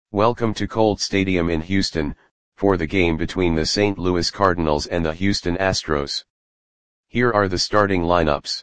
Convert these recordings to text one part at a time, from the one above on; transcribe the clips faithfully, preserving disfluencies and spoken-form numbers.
Welcome to Colt Stadium in Houston, for the game between the Saint Louis Cardinals and the Houston Astros. Here are the starting lineups.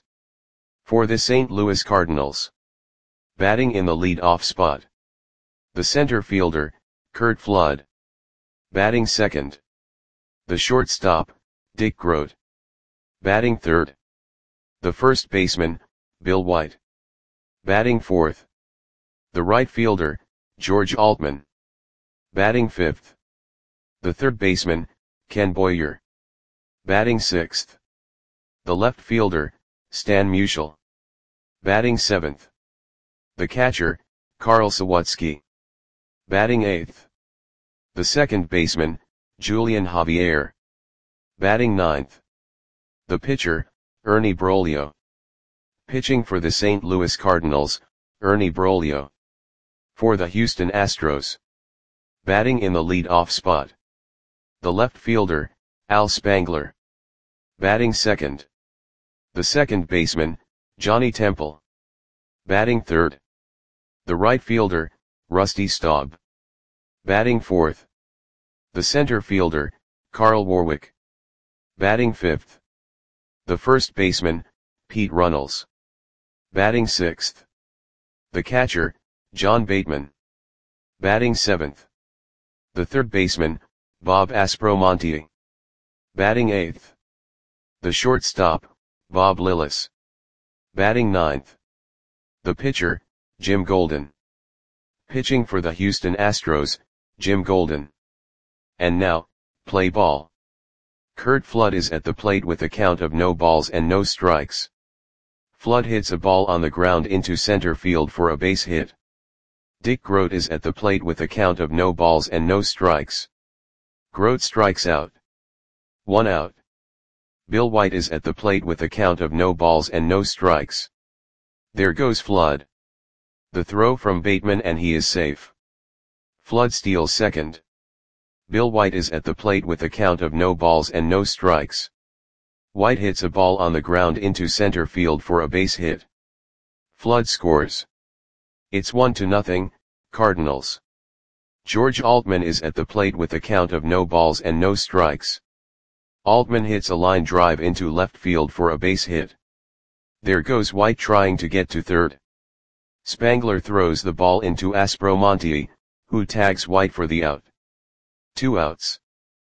For the Saint Louis Cardinals. Batting in the lead-off spot. The center fielder, Curt Flood. Batting second. The shortstop, Dick Groat. Batting third. The first baseman, Bill White. Batting fourth. The right fielder, George Altman. Batting fifth. The third baseman, Ken Boyer. Batting sixth. The left fielder, Stan Musial. Batting seventh. The catcher, Carl Sawatzky. Batting eighth. The second baseman, Julian Javier. Batting ninth. The pitcher, Ernie Broglio. Pitching for the Saint Louis Cardinals, Ernie Broglio. For the Houston Astros. Batting in the lead-off spot. The left fielder, Al Spangler. Batting second. The second baseman, Johnny Temple. Batting third. The right fielder, Rusty Staub. Batting fourth. The center fielder, Carl Warwick. Batting fifth. The first baseman, Pete Runnels. Batting sixth. The catcher, John Bateman. Batting seventh. The third baseman, Bob Aspromonte. Batting eighth. The shortstop, Bob Lillis. Batting ninth. The pitcher, Jim Golden. Pitching for the Houston Astros, Jim Golden. And now, play ball. Curt Flood is at the plate with a count of no balls and no strikes. Flood hits a ball on the ground into center field for a base hit. Dick Groat is at the plate with a count of no balls and no strikes. Groat strikes out. One out. Bill White is at the plate with a count of no balls and no strikes. There goes Flood. The throw from Bateman and he is safe. Flood steals second. Bill White is at the plate with a count of no balls and no strikes. White hits a ball on the ground into center field for a base hit. Flood scores. It's one to nothing, Cardinals. George Altman is at the plate with a count of no balls and no strikes. Altman hits a line drive into left field for a base hit. There goes White trying to get to third. Spangler throws the ball into Aspromonte, who tags White for the out. Two outs.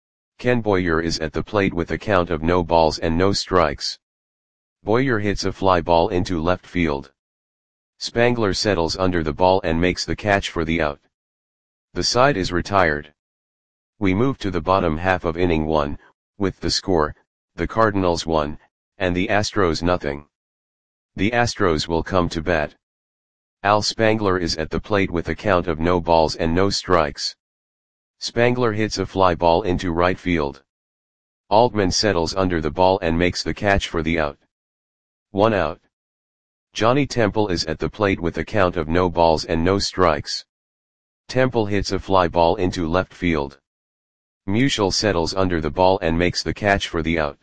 Ken Boyer is at the plate with a count of no balls and no strikes. Boyer hits a fly ball into left field. Spangler settles under the ball and makes the catch for the out. The side is retired. We move to the bottom half of inning one, with the score, the Cardinals one, and the Astros nothing. The Astros will come to bat. Al Spangler is at the plate with a count of no balls and no strikes. Spangler hits a fly ball into right field. Altman settles under the ball and makes the catch for the out. One out. Johnny Temple is at the plate with a count of no balls and no strikes. Temple hits a fly ball into left field. Musial settles under the ball and makes the catch for the out.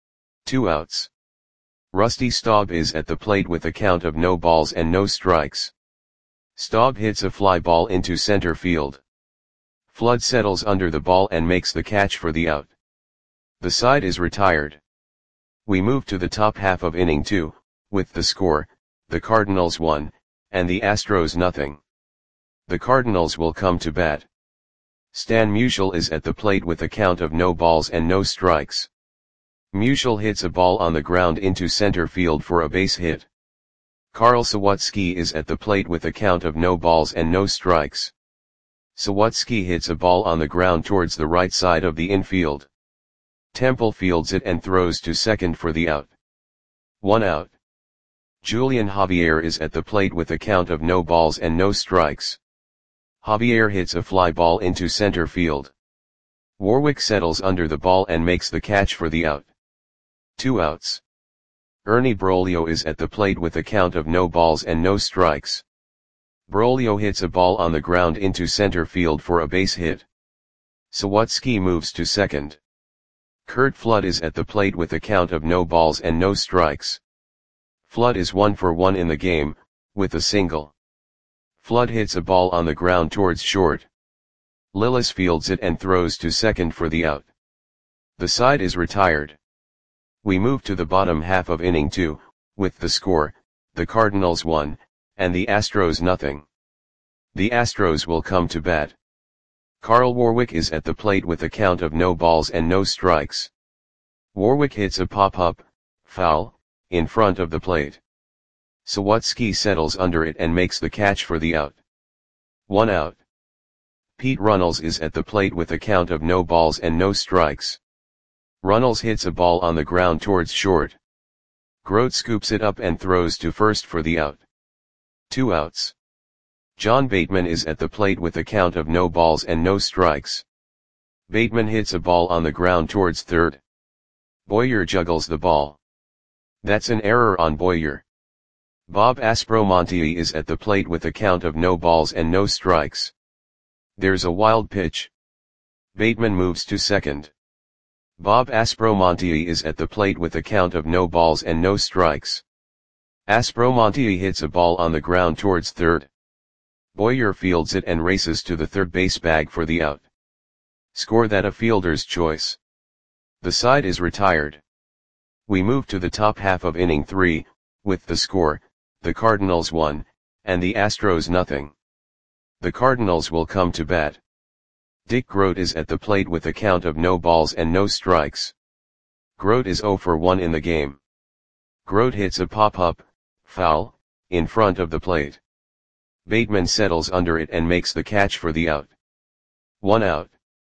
Two outs. Rusty Staub is at the plate with a count of no balls and no strikes. Staub hits a fly ball into center field. Flood settles under the ball and makes the catch for the out. The side is retired. We move to the top half of inning two, with the score, the Cardinals one, and the Astros nothing. The Cardinals will come to bat. Stan Musial is at the plate with a count of no balls and no strikes. Musial hits a ball on the ground into center field for a base hit. Carl Sawatzky is at the plate with a count of no balls and no strikes. Sawatzky hits a ball on the ground towards the right side of the infield. Temple fields it and throws to second for the out. One out. Julian Javier is at the plate with a count of no balls and no strikes. Javier hits a fly ball into center field. Warwick settles under the ball and makes the catch for the out. Two outs. Ernie Broglio is at the plate with a count of no balls and no strikes. Broglio hits a ball on the ground into center field for a base hit. Sawatzky moves to second. Curt Flood is at the plate with a count of no balls and no strikes. Flood is one for one in the game, with a single. Flood hits a ball on the ground towards short. Lillis fields it and throws to second for the out. The side is retired. We move to the bottom half of inning two, with the score, the Cardinals one, and the Astros nothing. The Astros will come to bat. Carl Warwick is at the plate with a count of no balls and no strikes. Warwick hits a pop-up, foul, in front of the plate. Sawatsky settles under it and makes the catch for the out. One out. Pete Runnels is at the plate with a count of no balls and no strikes. Runnels hits a ball on the ground towards short. Grote scoops it up and throws to first for the out. Two outs. John Bateman is at the plate with a count of no balls and no strikes. Bateman hits a ball on the ground towards third. Boyer juggles the ball. That's an error on Boyer. Bob Aspromonte is at the plate with a count of no balls and no strikes. There's a wild pitch. Bateman moves to second. Bob Aspromonte is at the plate with a count of no balls and no strikes. Aspromonte hits a ball on the ground towards third. Boyer fields it and races to the third base bag for the out. Score that a fielder's choice. The side is retired. We move to the top half of inning three, with the score, the Cardinals one, and the Astros nothing. The Cardinals will come to bat. Dick Grote is at the plate with a count of no balls and no strikes. Grote is oh for one in the game. Grote hits a pop-up, foul, in front of the plate. Bateman settles under it and makes the catch for the out. One out.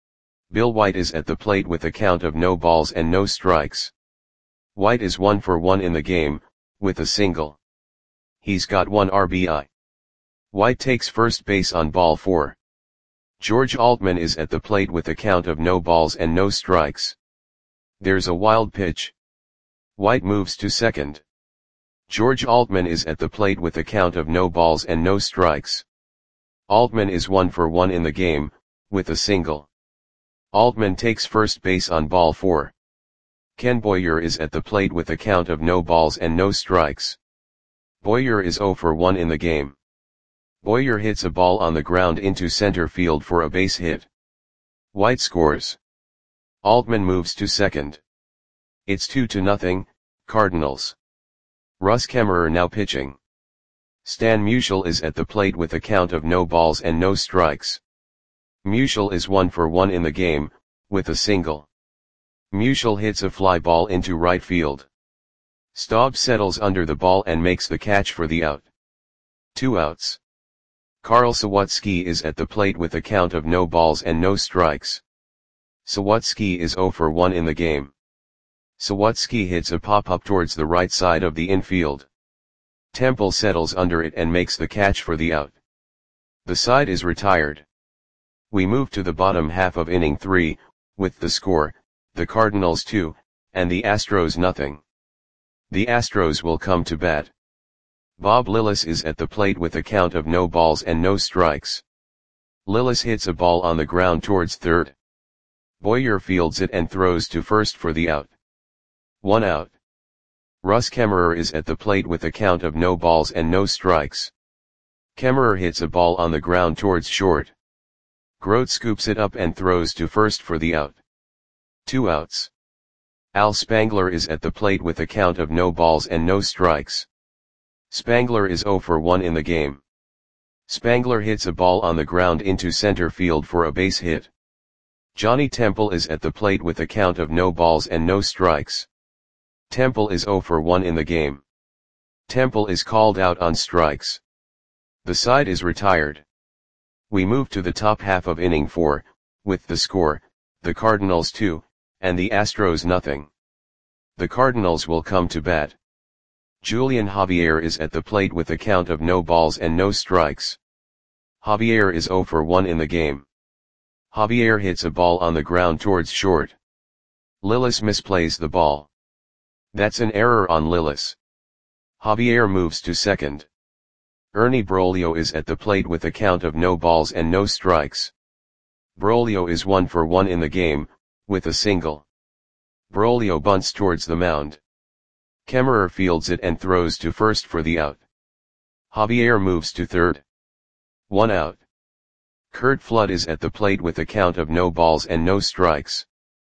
Bill White is at the plate with a count of no balls and no strikes. White is one for one in the game, with a single. He's got one R B I. White takes first base on ball four. George Altman is at the plate with a count of no balls and no strikes. There's a wild pitch. White moves to second. George Altman is at the plate with a count of no balls and no strikes. Altman is one for one in the game, with a single. Altman takes first base on ball four. Ken Boyer is at the plate with a count of no balls and no strikes. Boyer is oh for one in the game. Boyer hits a ball on the ground into center field for a base hit. White scores. Altman moves to second. It's two to nothing, Cardinals. Russ Kemmerer now pitching. Stan Musial is at the plate with a count of no balls and no strikes. Musial is one for one in the game, with a single. Musial hits a fly ball into right field. Staub settles under the ball and makes the catch for the out. Two outs. Carl Sawatsky is at the plate with a count of no balls and no strikes. Sawatsky is oh for one in the game. Sawatsky hits a pop-up towards the right side of the infield. Temple settles under it and makes the catch for the out. The side is retired. We move to the bottom half of inning three, with the score, the Cardinals two, and the Astros nothing. The Astros will come to bat. Bob Lillis is at the plate with a count of no balls and no strikes. Lillis hits a ball on the ground towards third. Boyer fields it and throws to first for the out. One out. Russ Kemmerer is at the plate with a count of no balls and no strikes. Kemmerer hits a ball on the ground towards short. Grote scoops it up and throws to first for the out. Two outs. Al Spangler is at the plate with a count of no balls and no strikes. Spangler is oh for one in the game. Spangler hits a ball on the ground into center field for a base hit. Johnny Temple is at the plate with a count of no balls and no strikes. Temple is oh for one in the game. Temple is called out on strikes. The side is retired. We move to the top half of inning four, with the score, the Cardinals two, and the Astros nothing. The Cardinals will come to bat. Julian Javier is at the plate with a count of no balls and no strikes. Javier is oh for one in the game. Javier hits a ball on the ground towards short. Lillis misplays the ball. That's an error on Lillis. Javier moves to second. Ernie Broglio is at the plate with a count of no balls and no strikes. Broglio is one for one in the game, with a single. Broglio bunts towards the mound. Kemmerer fields it and throws to first for the out. Javier moves to third. One out. Curt Flood is at the plate with a count of no balls and no strikes.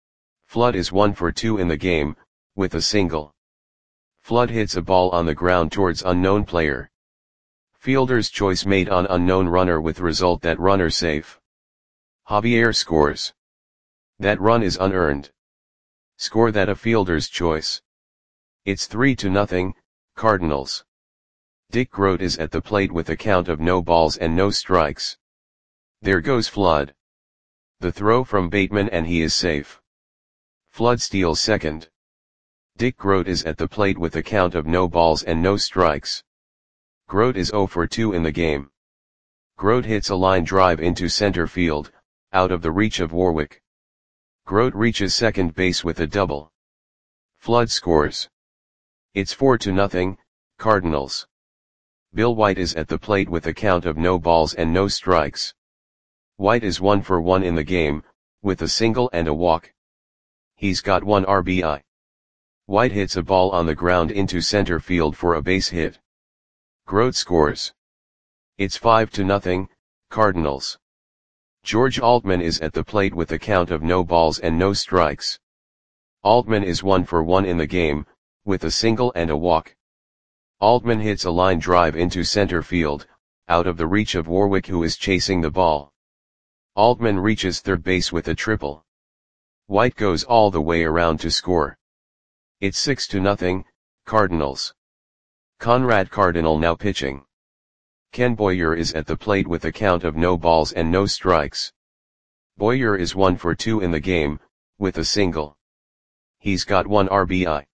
Flood is one for two in the game, with a single. Flood hits a ball on the ground towards unknown player. Fielder's choice made on unknown runner with result that runner safe. Javier scores. That run is unearned. Score that a fielder's choice. It's three to nothing, Cardinals. Dick Groat is at the plate with a count of no balls and no strikes. There goes Flood. The throw from Bateman and he is safe. Flood steals second. Dick Groat is at the plate with a count of no balls and no strikes. Groat is zero for two in the game. Groat hits a line drive into center field, out of the reach of Warwick. Groat reaches second base with a double. Flood scores. It's four to nothing, Cardinals. Bill White is at the plate with a count of no balls and no strikes. White is one for one in the game, with a single and a walk. He's got one R B I. White hits a ball on the ground into center field for a base hit. Groat scores. It's five to nothing, Cardinals. George Altman is at the plate with a count of no balls and no strikes. Altman is one for one in the game, with a single and a walk. Altman hits a line drive into center field, out of the reach of Warwick who is chasing the ball. Altman reaches third base with a triple. White goes all the way around to score. It's six to nothing, Cardinals. Conrad Cardinal now pitching. Ken Boyer is at the plate with a count of no balls and no strikes. Boyer is one for two in the game, with a single. He's got one R B I.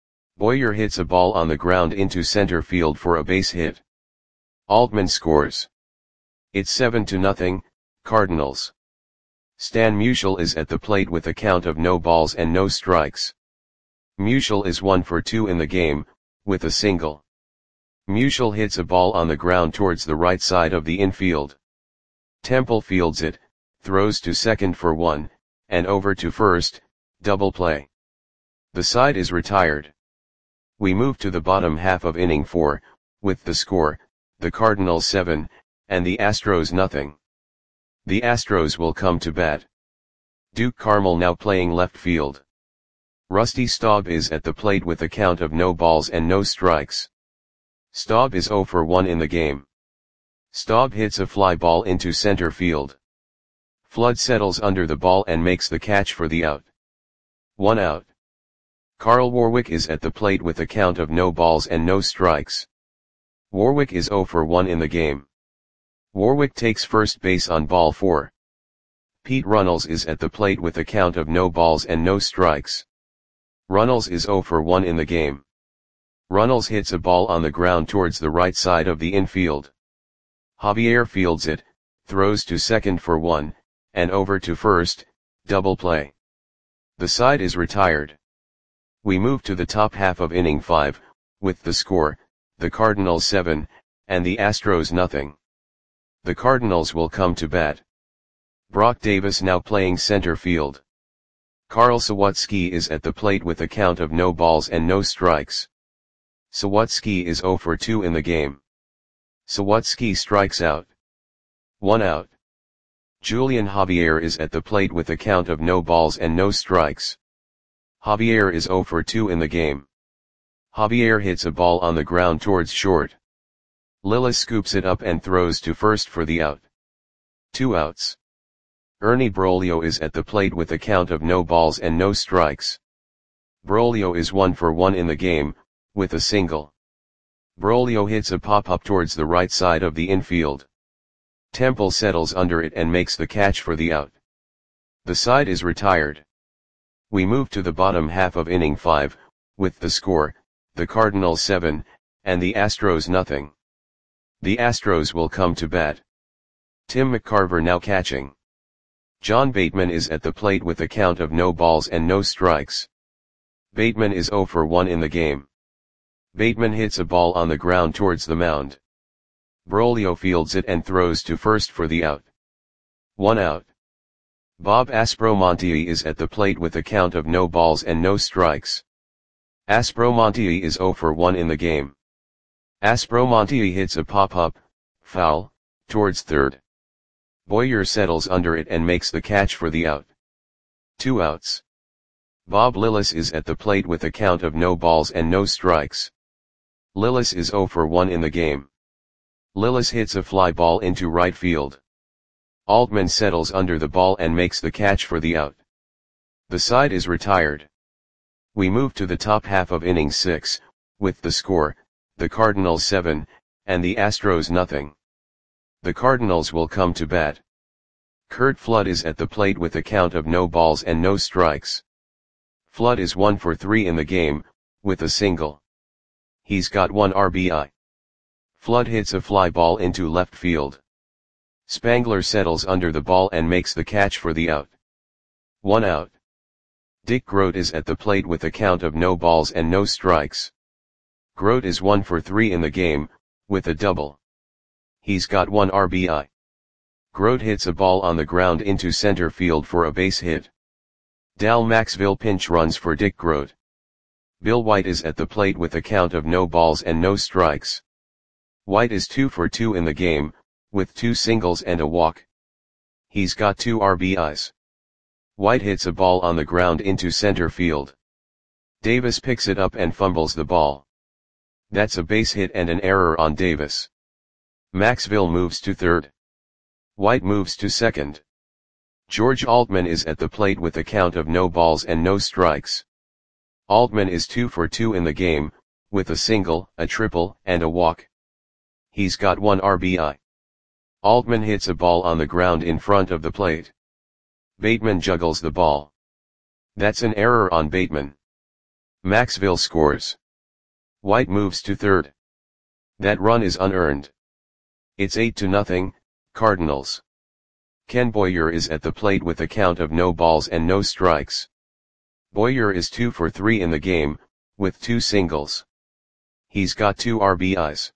Boyer hits a ball on the ground into center field for a base hit. Altman scores. It's seven to nothing, Cardinals. Stan Musial is at the plate with a count of no balls and no strikes. Musial is one for two in the game, with a single. Musial hits a ball on the ground towards the right side of the infield. Temple fields it, throws to second for one, and over to first, double play. The side is retired. We move to the bottom half of inning four, with the score, the Cardinals seven, and the Astros nothing. The Astros will come to bat. Duke Carmel now playing left field. Rusty Staub is at the plate with a count of no balls and no strikes. Staub is zero for one in the game. Staub hits a fly ball into center field. Flood settles under the ball and makes the catch for the out. One out. Carl Warwick is at the plate with a count of no balls and no strikes. Warwick is zero for one in the game. Warwick takes first base on ball four. Pete Runnels is at the plate with a count of no balls and no strikes. Runnels is zero for one in the game. Runnels hits a ball on the ground towards the right side of the infield. Javier fields it, throws to second for one, and over to first, double play. The side is retired. We move to the top half of inning five, with the score, the Cardinals seven, and the Astros nothing. The Cardinals will come to bat. Brock Davis now playing center field. Carl Sawatsky is at the plate with a count of no balls and no strikes. Sawatsky is zero for two in the game. Sawatsky strikes out. One out. Julian Javier is at the plate with a count of no balls and no strikes. Javier is zero for two in the game. Javier hits a ball on the ground towards short. Lillis scoops it up and throws to first for the out. Two outs. Ernie Broglio is at the plate with a count of no balls and no strikes. Broglio is one for one in the game, with a single. Broglio hits a pop-up towards the right side of the infield. Temple settles under it and makes the catch for the out. The side is retired. We move to the bottom half of inning five, with the score, the Cardinals seven, and the Astros nothing. The Astros will come to bat. Tim McCarver now catching. John Bateman is at the plate with a count of no balls and no strikes. Bateman is zero for one in the game. Bateman hits a ball on the ground towards the mound. Broglio fields it and throws to first for the out. One out. Bob Aspromonte is at the plate with a count of no balls and no strikes. Aspromonte is zero for one in the game. Aspromonte hits a pop-up, foul, towards third. Boyer settles under it and makes the catch for the out. Two outs. Bob Lillis is at the plate with a count of no balls and no strikes. Lillis is oh for one in the game. Lillis hits a fly ball into right field. Altman settles under the ball and makes the catch for the out. The side is retired. We move to the top half of inning six, with the score, the Cardinals seven, and the Astros nothing. The Cardinals will come to bat. Curt Flood is at the plate with a count of no balls and no strikes. Flood is one for three in the game, with a single. He's got one R B I. Flood hits a fly ball into left field. Spangler settles under the ball and makes the catch for the out. One out. Dick Groat is at the plate with a count of no balls and no strikes. Groat is one for three in the game, with a double. He's got one R B I. Groat hits a ball on the ground into center field for a base hit. Dal Maxville pinch runs for Dick Groat. Bill White is at the plate with a count of no balls and no strikes. White is two for two in the game, with two singles and a walk. He's got two R B Is. White hits a ball on the ground into center field. Davis picks it up and fumbles the ball. That's a base hit and an error on Davis. Maxville moves to third. White moves to second. George Altman is at the plate with a count of no balls and no strikes. Altman is two for two in the game, with a single, a triple, and a walk. He's got one R B I. Altman hits a ball on the ground in front of the plate. Bateman juggles the ball. That's an error on Bateman. Maxville scores. White moves to third. That run is unearned. It's eight to nothing, Cardinals. Ken Boyer is at the plate with a count of no balls and no strikes. Boyer is two for three in the game, with two singles. He's got two R B Is.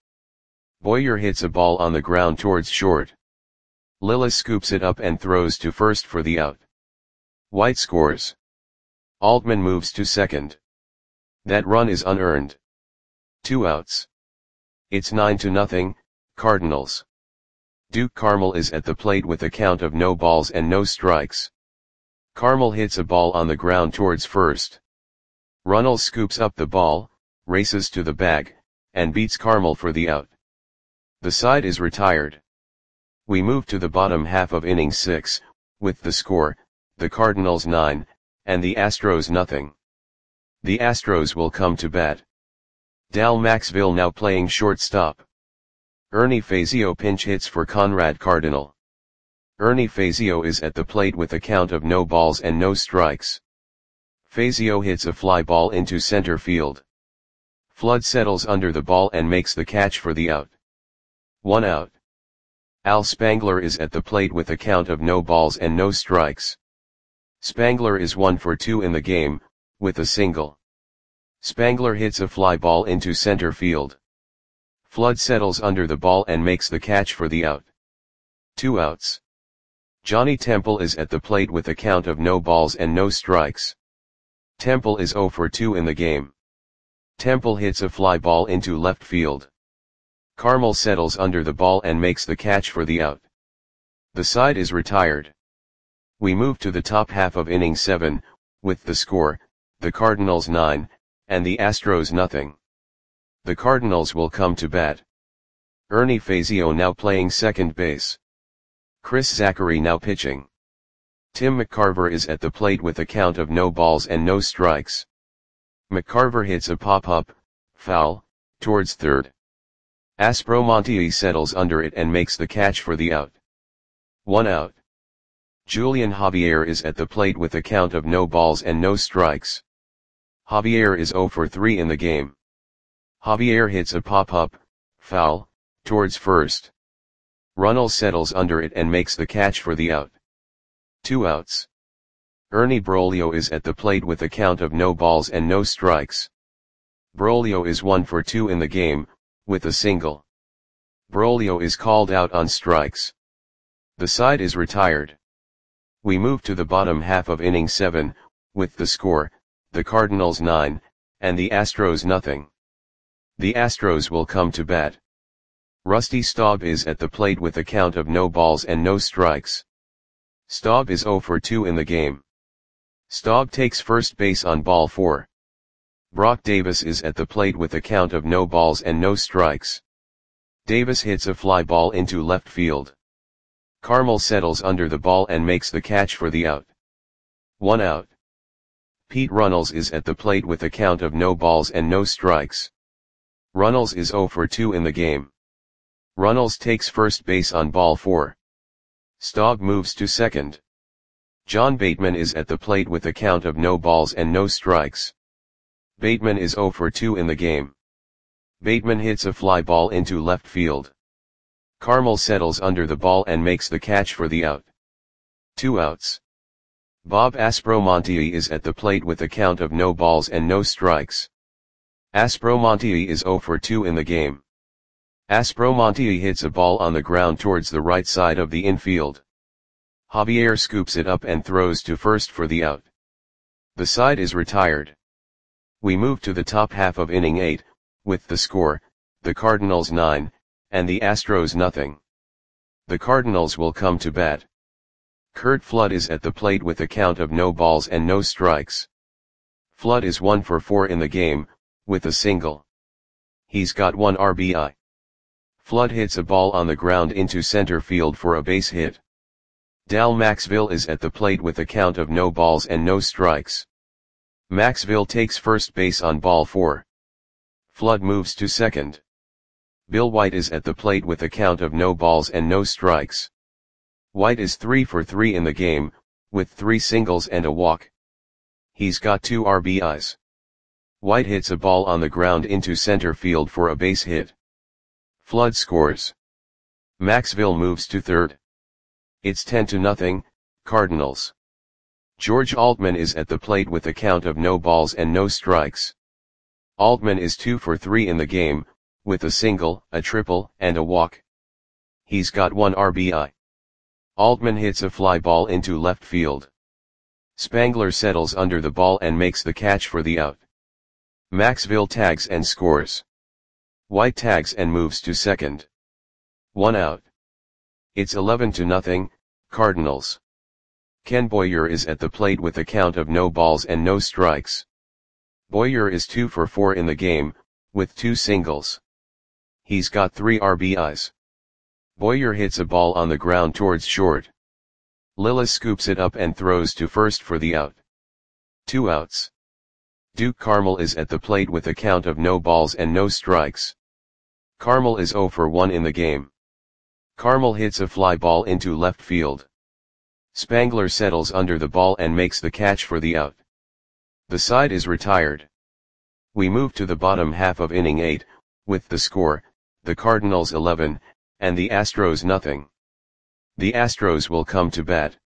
Boyer hits a ball on the ground towards short. Lillis scoops it up and throws to first for the out. White scores. Altman moves to second. That run is unearned. Two outs. It's nine to nothing, Cardinals. Duke Carmel is at the plate with a count of no balls and no strikes. Carmel hits a ball on the ground towards first. Runnels scoops up the ball, races to the bag, and beats Carmel for the out. The side is retired. We move to the bottom half of inning six, with the score, the Cardinals nine, and the Astros nothing. The Astros will come to bat. Dal Maxville now playing shortstop. Ernie Fazio pinch hits for Conrad Cardinal. Ernie Fazio is at the plate with a count of no balls and no strikes. Fazio hits a fly ball into center field. Flood settles under the ball and makes the catch for the out. One out. Al Spangler is at the plate with a count of no balls and no strikes. Spangler is one for two in the game, with a single. Spangler hits a fly ball into center field. Flood settles under the ball and makes the catch for the out. Two outs. Johnny Temple is at the plate with a count of no balls and no strikes. Temple is oh for two in the game. Temple hits a fly ball into left field. Carmel settles under the ball and makes the catch for the out. The side is retired. We move to the top half of inning seven, with the score, the Cardinals nine, and the Astros nothing. The Cardinals will come to bat. Ernie Fazio now playing second base. Chris Zachary now pitching. Tim McCarver is at the plate with a count of no balls and no strikes. McCarver hits a pop-up, foul, towards third. Aspromonte settles under it and makes the catch for the out. One out. Julian Javier is at the plate with a count of no balls and no strikes. Javier is oh for three in the game. Javier hits a pop-up, foul, towards first. Runnels settles under it and makes the catch for the out. Two outs. Ernie Broglio is at the plate with a count of no balls and no strikes. Broglio is one for two in the game, with a single. Broglio is called out on strikes. The side is retired. We move to the bottom half of inning seven, with the score, the Cardinals nine, and the Astros nothing. The Astros will come to bat. Rusty Staub is at the plate with a count of no balls and no strikes. Staub is zero for two in the game. Staub takes first base on ball four. Brock Davis is at the plate with a count of no balls and no strikes. Davis hits a fly ball into left field. Carmel settles under the ball and makes the catch for the out. One out. Pete Runnels is at the plate with a count of no balls and no strikes. Runnels is zero for two in the game. Runnels takes first base on ball four. Staub moves to second. John Bateman is at the plate with a count of no balls and no strikes. Bateman is zero for two in the game. Bateman hits a fly ball into left field. Carmel settles under the ball and makes the catch for the out. Two outs. Bob Aspromonte is at the plate with a count of no balls and no strikes. Aspromonte is zero for two in the game. Aspromonte hits a ball on the ground towards the right side of the infield. Javier scoops it up and throws to first for the out. The side is retired. We move to the top half of inning eight, with the score, the Cardinals nine, and the Astros nothing. The Cardinals will come to bat. Curt Flood is at the plate with a count of no balls and no strikes. Flood is one for four in the game, with a single. He's got one R B I. Flood hits a ball on the ground into center field for a base hit. Dal Maxville is at the plate with a count of no balls and no strikes. Maxville takes first base on ball four. Flood moves to second. Bill White is at the plate with a count of no balls and no strikes. White is three for three in the game, with three singles and a walk. He's got two R B Is. White hits a ball on the ground into center field for a base hit. Flood scores. Maxville moves to third. It's ten to nothing, Cardinals. George Altman is at the plate with a count of no balls and no strikes. Altman is two for three in the game, with a single, a triple, and a walk. He's got one R B I. Altman hits a fly ball into left field. Spangler settles under the ball and makes the catch for the out. Maxville tags and scores. White tags and moves to second. One out. It's eleven to nothing, Cardinals. Ken Boyer is at the plate with a count of no balls and no strikes. Boyer is two for four in the game, with two singles. He's got three R B Is. Boyer hits a ball on the ground towards short. Lillis scoops it up and throws to first for the out. Two outs. Duke Carmel is at the plate with a count of no balls and no strikes. Carmel is zero for one in the game. Carmel hits a fly ball into left field. Spangler settles under the ball and makes the catch for the out. The side is retired. We move to the bottom half of inning eight, with the score, the Cardinals eleven, and the Astros nothing. The Astros will come to bat.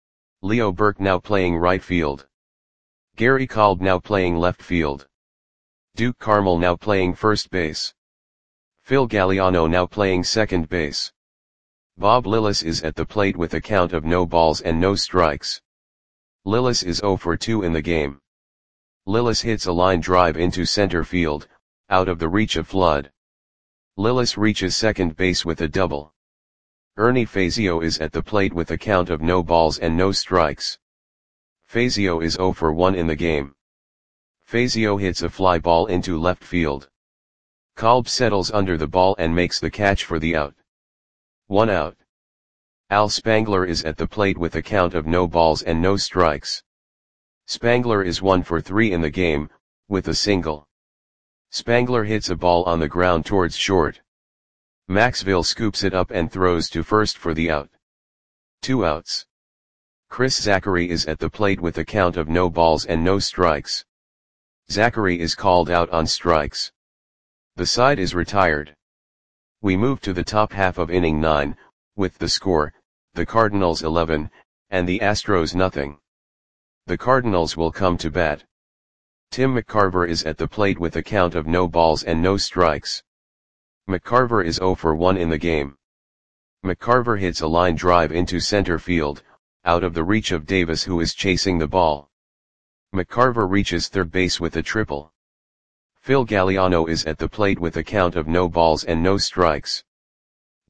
Leo Burke now playing right field. Gary Kolb now playing left field. Duke Carmel now playing first base. Phil Galliano now playing second base. Bob Lillis is at the plate with a count of no balls and no strikes. Lillis is zero for two in the game. Lillis hits a line drive into center field, out of the reach of Flood. Lillis reaches second base with a double. Ernie Fazio is at the plate with a count of no balls and no strikes. Fazio is zero for one in the game. Fazio hits a fly ball into left field. Kolb settles under the ball and makes the catch for the out. One out. Al Spangler is at the plate with a count of no balls and no strikes. Spangler is one for three in the game, with a single. Spangler hits a ball on the ground towards short. Maxville scoops it up and throws to first for the out. Two outs. Chris Zachary is at the plate with a count of no balls and no strikes. Zachary is called out on strikes. The side is retired. We move to the top half of inning nine, with the score, the Cardinals eleven, and the Astros nothing. The Cardinals will come to bat. Tim McCarver is at the plate with a count of no balls and no strikes. McCarver is zero for one in the game. McCarver hits a line drive into center field, out of the reach of Davis who is chasing the ball. McCarver reaches third base with a triple. Phil Galliano is at the plate with a count of no balls and no strikes.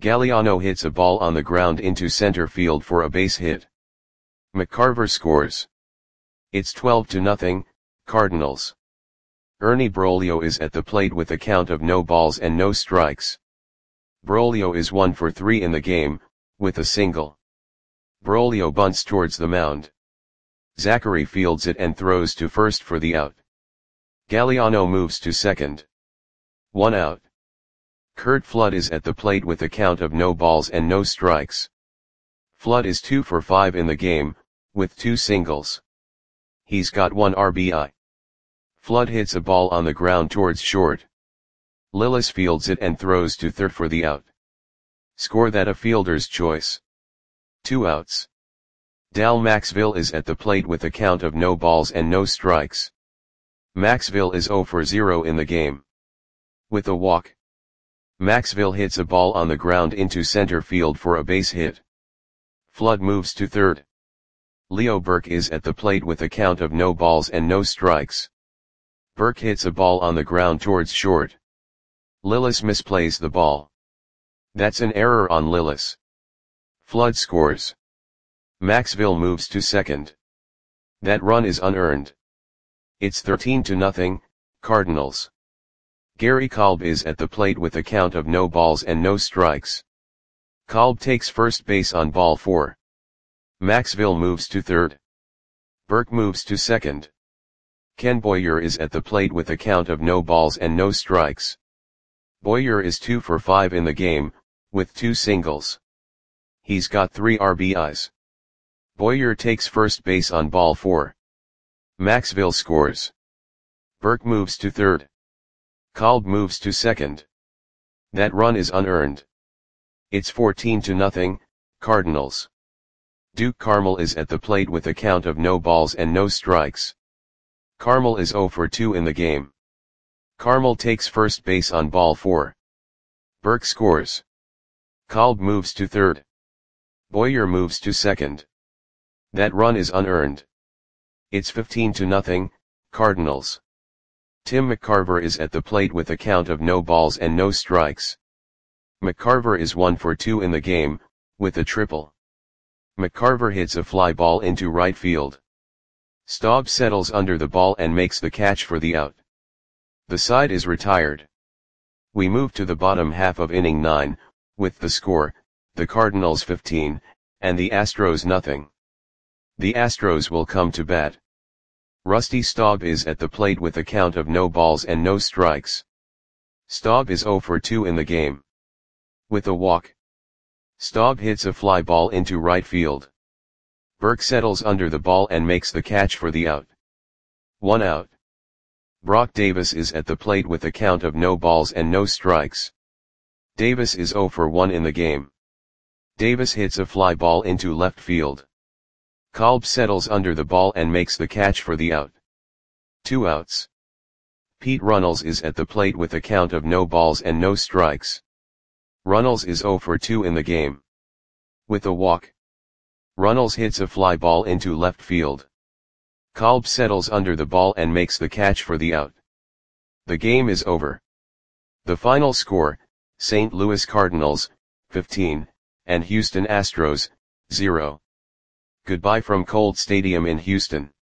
Galliano hits a ball on the ground into center field for a base hit. McCarver scores. It's twelve to nothing, Cardinals. Ernie Broglio is at the plate with a count of no balls and no strikes. Broglio is one for three in the game, with a single. Broglio bunts towards the mound. Zachary fields it and throws to first for the out. Galliano moves to second. One out. Curt Flood is at the plate with a count of no balls and no strikes. Flood is two for five in the game, with two singles. He's got one R B I. Flood hits a ball on the ground towards short. Lillis fields it and throws to third for the out. Score that a fielder's choice. Two outs. Dal Maxville is at the plate with a count of no balls and no strikes. Maxville is zero for zero in the game. With a walk. Maxville hits a ball on the ground into center field for a base hit. Flood moves to third. Leo Burke is at the plate with a count of no balls and no strikes. Burke hits a ball on the ground towards short. Lillis misplays the ball. That's an error on Lillis. Flood scores. Maxville moves to second. That run is unearned. It's thirteen to nothing, Cardinals. Gary Kolb is at the plate with a count of no balls and no strikes. Kolb takes first base on ball four. Maxville moves to third. Burke moves to second. Ken Boyer is at the plate with a count of no balls and no strikes. Boyer is two for five in the game, with two singles. He's got three R B Is. Boyer takes first base on ball four. Maxville scores. Burke moves to third. Kolb moves to second. That run is unearned. It's fourteen to nothing, Cardinals. Duke Carmel is at the plate with a count of no balls and no strikes. Carmel is zero for two in the game. Carmel takes first base on ball four. Burke scores. Kolb moves to third. Boyer moves to second. That run is unearned. It's fifteen to nothing, Cardinals. Tim McCarver is at the plate with a count of no balls and no strikes. McCarver is one for two in the game, with a triple. McCarver hits a fly ball into right field. Staub settles under the ball and makes the catch for the out. The side is retired. We move to the bottom half of inning nine, with the score, the Cardinals fifteen, and the Astros nothing. The Astros will come to bat. Rusty Staub is at the plate with a count of no balls and no strikes. Staub is zero for two in the game. With a walk. Staub hits a fly ball into right field. Burke settles under the ball and makes the catch for the out. One out. Brock Davis is at the plate with a count of no balls and no strikes. Davis is zero for one in the game. Davis hits a fly ball into left field. Kolb settles under the ball and makes the catch for the out. Two outs. Pete Runnels is at the plate with a count of no balls and no strikes. Runnels is zero for two in the game. With a walk. Runnels hits a fly ball into left field. Kolb settles under the ball and makes the catch for the out. The game is over. The final score, Saint Louis Cardinals, fifteen, and Houston Astros, zero. Goodbye from Colt Stadium in Houston.